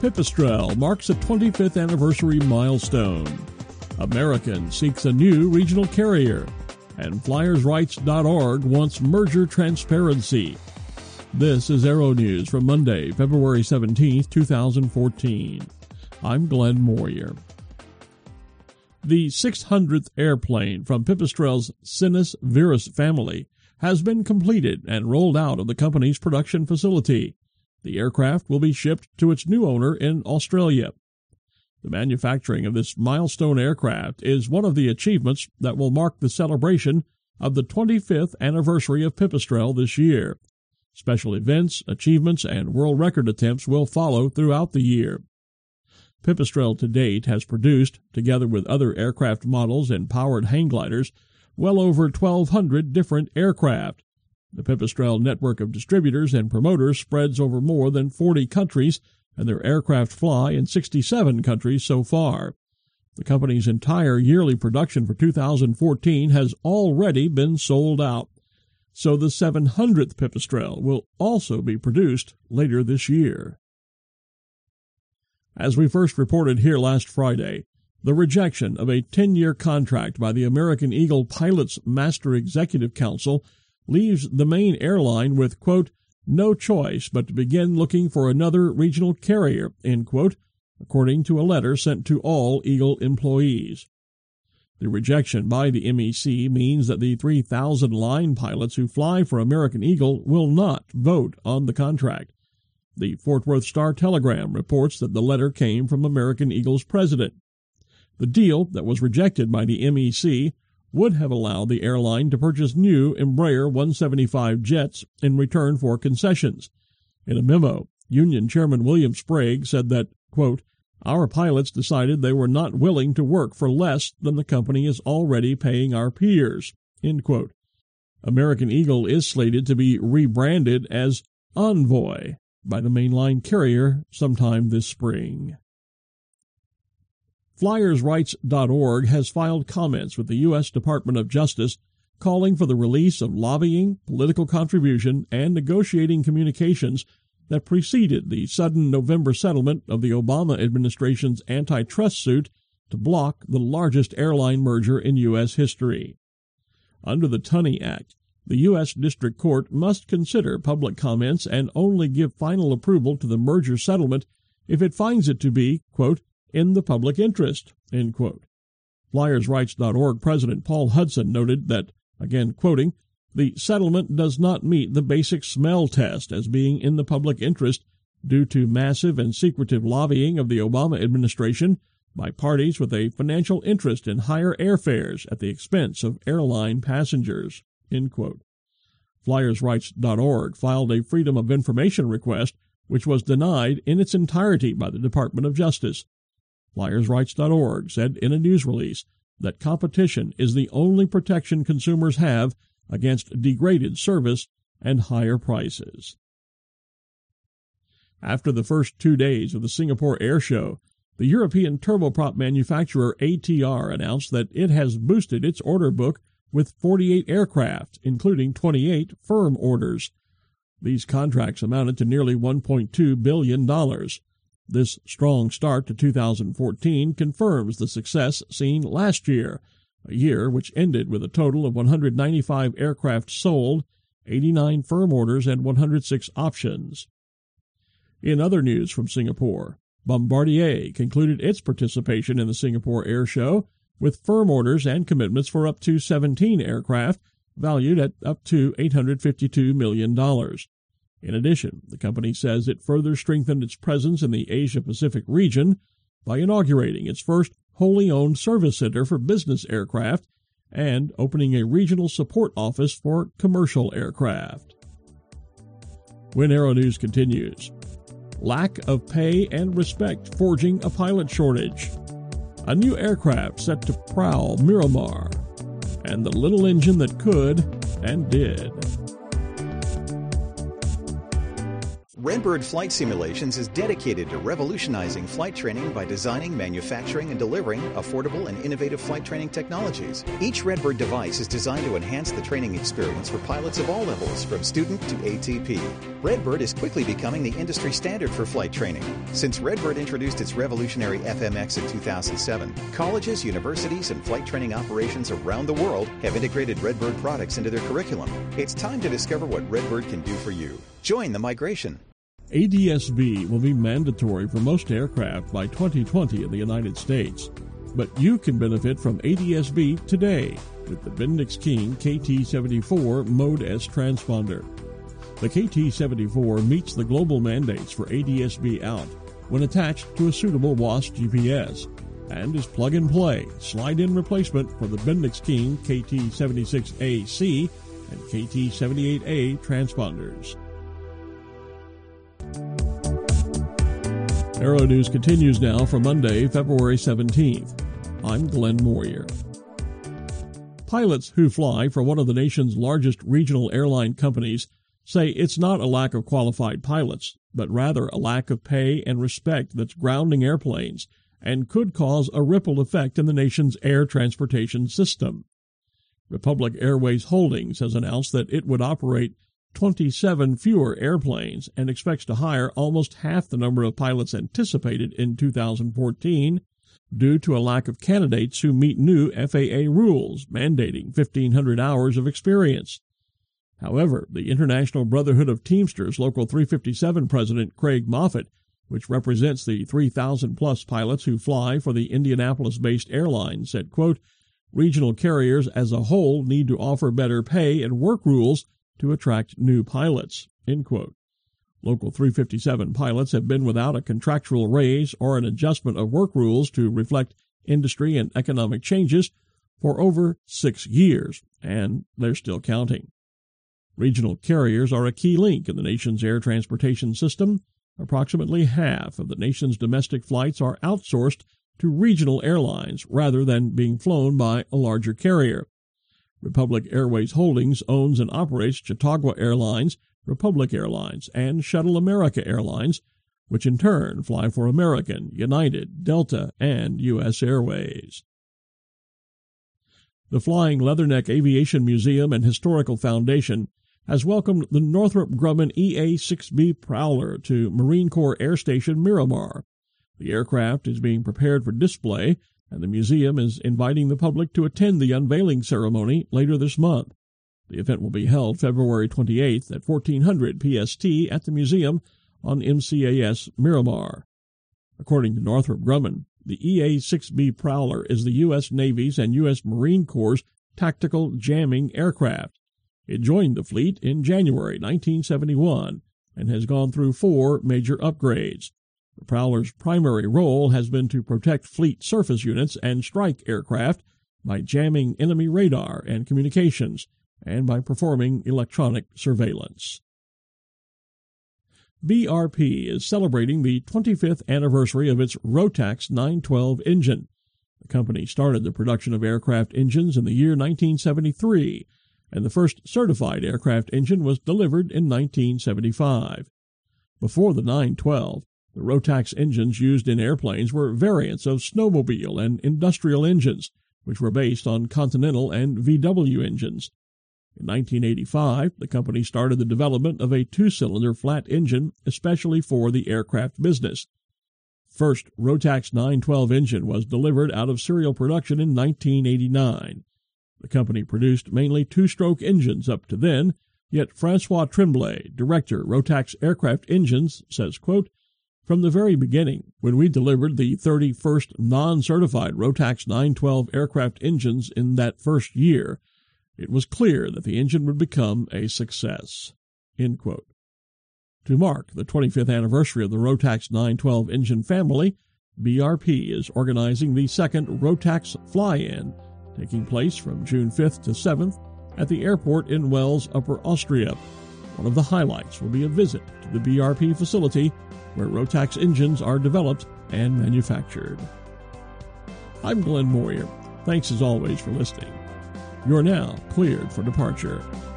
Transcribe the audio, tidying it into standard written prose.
Pipistrel marks a 25th anniversary milestone. American seeks a new regional carrier. And FlyersRights.org wants merger transparency. This is Aero News from Monday, February 17, 2014. I'm Glenn Moyer. The 600th airplane from Pipistrel's Cinis Virus family has been completed and rolled out of the company's production facility. The aircraft will be shipped to its new owner in Australia. The manufacturing of this milestone aircraft is one of the achievements that will mark the celebration of the 25th anniversary of Pipistrel this year. Special events, achievements, and world record attempts will follow throughout the year. Pipistrel to date has produced, together with other aircraft models and powered hang gliders, well over 1,200 different aircraft. The Pipistrel network of distributors and promoters spreads over more than 40 countries, and their aircraft fly in 67 countries so far. The company's entire yearly production for 2014 has already been sold out, so the 700th Pipistrel will also be produced later this year. As we first reported here last Friday, the rejection of a 10-year contract by the American Eagle Pilots Master Executive Council leaves the main airline with, quote, no choice but to begin looking for another regional carrier, end quote, according to a letter sent to all Eagle employees. The rejection by the MEC means that the 3,000 line pilots who fly for American Eagle will not vote on the contract. The Fort Worth Star-Telegram reports that the letter came from American Eagle's president. The deal that was rejected by the MEC would have allowed the airline to purchase new Embraer 175 jets in return for concessions. In a memo, Union Chairman William Sprague said that, quote, our pilots decided they were not willing to work for less than the company is already paying our peers, end quote. American Eagle is slated to be rebranded as Envoy by the mainline carrier sometime this spring. FlyersRights.org has filed comments with the U.S. Department of Justice calling for the release of lobbying, political contribution, and negotiating communications that preceded the sudden November settlement of the Obama administration's antitrust suit to block the largest airline merger in U.S. history. Under the Tunney Act, the U.S. District Court must consider public comments and only give final approval to the merger settlement if it finds it to be, quote, in the public interest, end quote. FlyersRights.org President Paul Hudson noted that, again quoting, the settlement does not meet the basic smell test as being in the public interest due to massive and secretive lobbying of the Obama administration by parties with a financial interest in higher airfares at the expense of airline passengers, end quote. FlyersRights.org filed a Freedom of Information request, which was denied in its entirety by the Department of Justice. FlyersRights.org said in a news release that competition is the only protection consumers have against degraded service and higher prices. After the first 2 days of the Singapore Air Show, the European turboprop manufacturer ATR announced that it has boosted its order book with 48 aircraft, including 28 firm orders. These contracts amounted to nearly $1.2 billion. This strong start to 2014 confirms the success seen last year, a year which ended with a total of 195 aircraft sold, 89 firm orders, and 106 options. In other news from Singapore, Bombardier concluded its participation in the Singapore Air Show with firm orders and commitments for up to 17 aircraft, valued at up to $852 million. In addition, the company says it further strengthened its presence in the Asia-Pacific region by inaugurating its first wholly owned service center for business aircraft and opening a regional support office for commercial aircraft. When Aero News continues, lack of pay and respect forging a pilot shortage, a new aircraft set to prowl Miramar, and the little engine that could and did. Redbird Flight Simulations is dedicated to revolutionizing flight training by designing, manufacturing, and delivering affordable and innovative flight training technologies. Each Redbird device is designed to enhance the training experience for pilots of all levels, from student to ATP. Redbird is quickly becoming the industry standard for flight training. Since Redbird introduced its revolutionary FMX in 2007, colleges, universities, and flight training operations around the world have integrated Redbird products into their curriculum. It's time to discover what Redbird can do for you. Join the migration. ADS-B will be mandatory for most aircraft by 2020 in the United States. But you can benefit from ADS-B today with the Bendix King KT-74 Mode S transponder. The KT-74 meets the global mandates for ADS-B out when attached to a suitable WAAS GPS and is plug-and-play, slide-in replacement for the Bendix King KT-76AC and KT-78A transponders. Aero News continues now for Monday, February 17th. I'm Glenn Moyer. Pilots who fly for one of the nation's largest regional airline companies say it's not a lack of qualified pilots, but rather a lack of pay and respect that's grounding airplanes and could cause a ripple effect in the nation's air transportation system. Republic Airways Holdings has announced that it would operate 27 fewer airplanes and expects to hire almost half the number of pilots anticipated in 2014 due to a lack of candidates who meet new FAA rules mandating 1,500 hours of experience. However, the International Brotherhood of Teamsters Local 357 President Craig Moffett, which represents the 3,000-plus pilots who fly for the Indianapolis-based airline, said, quote, "Regional carriers as a whole need to offer better pay and work rules to attract new pilots," end quote. Local 357 pilots have been without a contractual raise or an adjustment of work rules to reflect industry and economic changes for over 6 years, and they're still counting. Regional carriers are a key link in the nation's air transportation system. Approximately half of the nation's domestic flights are outsourced to regional airlines rather than being flown by a larger carrier. Republic Airways Holdings owns and operates Chautauqua Airlines, Republic Airlines, and Shuttle America Airlines, which in turn fly for American, United, Delta, and U.S. Airways. The Flying Leatherneck Aviation Museum and Historical Foundation has welcomed the Northrop Grumman EA-6B Prowler to Marine Corps Air Station Miramar. The aircraft is being prepared for display, and the museum is inviting the public to attend the unveiling ceremony later this month. The event will be held February 28th at 1400 PST at the museum on MCAS Miramar. According to Northrop Grumman, the EA-6B Prowler is the U.S. Navy's and U.S. Marine Corps' tactical jamming aircraft. It joined the fleet in January 1971 and has gone through 4 major upgrades. The Prowler's primary role has been to protect fleet surface units and strike aircraft by jamming enemy radar and communications and by performing electronic surveillance. BRP is celebrating the 25th anniversary of its Rotax 912 engine. The company started the production of aircraft engines in the year 1973, and the first certified aircraft engine was delivered in 1975. Before the 912, the Rotax engines used in airplanes were variants of snowmobile and industrial engines, which were based on Continental and VW engines. In 1985, the company started the development of a 2-cylinder flat engine especially for the aircraft business. First Rotax 912 engine was delivered out of serial production in 1989. The company produced mainly 2-stroke engines up to then, yet Francois Tremblay, director, Rotax Aircraft Engines, says, quote, "From the very beginning, when we delivered the 31st non-certified Rotax 912 aircraft engines in that first year, it was clear that the engine would become a success." End quote. To mark the 25th anniversary of the Rotax 912 engine family, BRP is organizing the second Rotax Fly-In, taking place from June 5th to 7th at the airport in Wels, Upper Austria. One of the highlights will be a visit to the BRP facility where Rotax engines are developed and manufactured. I'm Glenn Moyer. Thanks as always for listening. You're now cleared for departure.